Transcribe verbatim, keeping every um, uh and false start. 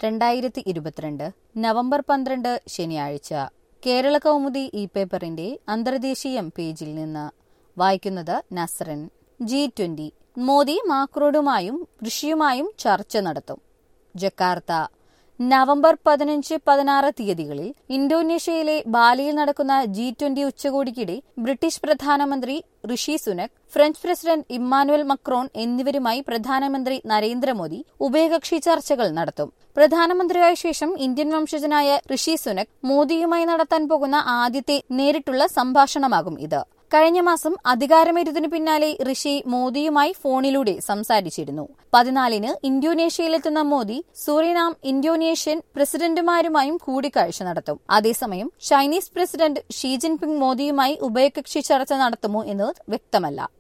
രണ്ടായിരത്തി ഇരുപത്തിരണ്ട് നവംബർ പന്ത്രണ്ട് ശനിയാഴ്ച കേരള കൗമുദി ഇ പേപ്പറിന്റെ അന്തർദേശീയം പേജിൽ നിന്ന് വായിക്കുന്നത് നസ്റിൻ. ജി ട്വന്റി മോദി മാക്രോണുമായും ഋഷിയുമായും ചർച്ച നടത്തും. ജക്കാർത്ത. നവംബർ പതിനഞ്ച് പതിനാറ് തീയതികളിൽ ഇന്തോനേഷ്യയിലെ ബാലിയിൽ നടക്കുന്ന ജി ട്വന്റി ഉച്ചകോടിക്കിടെ ബ്രിട്ടീഷ് പ്രധാനമന്ത്രി Rishi Sunak, French president Emmanuel Macron എന്നിവരുമായി പ്രധാനമന്ത്രി നരേന്ദ്രമോദി ഉഭയകക്ഷി ചർച്ചകൾ നടത്തും. പ്രധാനമന്ത്രിയായ ശേഷം ഇന്ത്യൻ വംശജനായ ഋഷി സുനക് മോദിയുമായി നടത്താൻ പോകുന്ന ആദ്യത്തെ നേരിട്ടുള്ള സംഭാഷണമാകും ഇത്. കഴിഞ്ഞ മാസം അധികാരമേറ്റതിനു പിന്നാലെ ഋഷി മോദിയുമായി ഫോണിലൂടെ സംസാരിച്ചിരുന്നു. പതിനാലിന് ഇന്തോനേഷ്യയിലെത്തുന്ന മോദി സുറിനാം, ഇന്തോനേഷ്യൻ പ്രസിഡന്റുമാരുമായും കൂടിക്കാഴ്ച നടത്തും. അതേസമയം ചൈനീസ് പ്രസിഡന്റ് ഷീ ജിൻപിങ് മോദിയുമായി ഉഭയകക്ഷി ചർച്ച നടത്തുമോ എന്ന് വ്യക്തമല്ല.